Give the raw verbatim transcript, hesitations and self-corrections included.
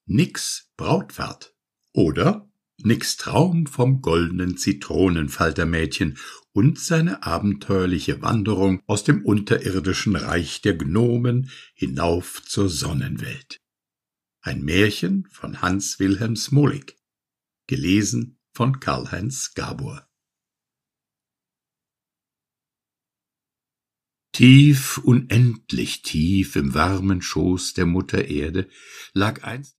Nix Brautfahrt oder Nix Traum vom goldenen Zitronenfaltermädchen und seine abenteuerliche Wanderung aus dem unterirdischen Reich der Gnomen hinauf zur Sonnenwelt. Ein Märchen von Hans Wilhelm Smolik, gelesen von Karl-Heinz Gabor. Tief, unendlich tief im warmen Schoß der Mutter Erde lag einst